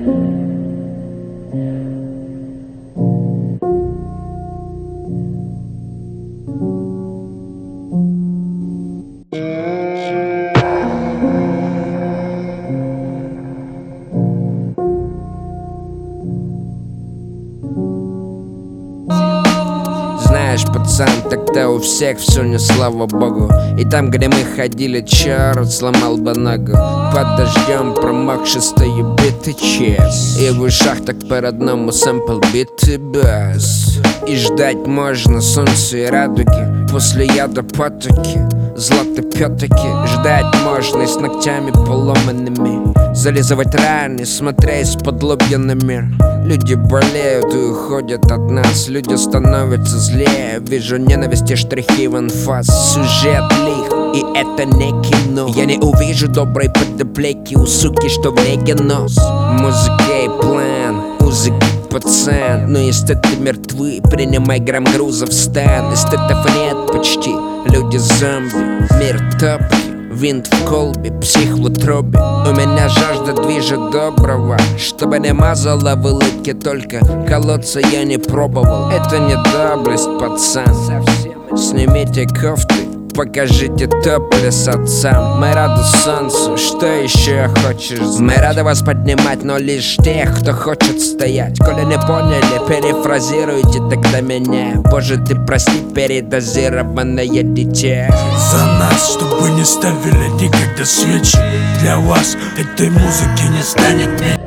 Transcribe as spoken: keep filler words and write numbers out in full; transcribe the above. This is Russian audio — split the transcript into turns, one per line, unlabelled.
Знаешь, пацан, тогда у всех все не слава богу. И там, где мы ходили, черт сломал бы ногу. Под дождем промокший стою битый чес. И в ушах так по-родному сэмпл битый бас. И ждать можно солнца и радуги. После яда потоки, златы пятаки. Ждать можно и с ногтями поломанными. Зализывать раны, смотря из-под лобья на мир. Люди болеют и уходят от нас. Люди становятся злее. Вижу ненависти, штрихи в анфас. Сюжет лих, и это не кино. Я не увижу доброй подоплеки у суки, что в неге нос. Музыка и план, музыка пацан. Но эстеты мертвы, принимай грамм груза в стан. Эстетов нет почти, люди зомби. Мир топки, винт в колбе, псих в утробе. У меня жажда движет доброго, чтобы не мазала в улыбке. Только колоться я не пробовал. Это не доблесть, пацан. Снимите кофты, покажите топлес отцам. Мы рады солнцу, что еще хочешь знать? Мы рады вас поднимать, но лишь тех, кто хочет стоять. Коли не поняли, перефразируйте тогда меня. Боже, ты прости, передозированное дитя.
За нас, чтобы не ставили никогда свечи. Для вас этой музыки не станет меньше.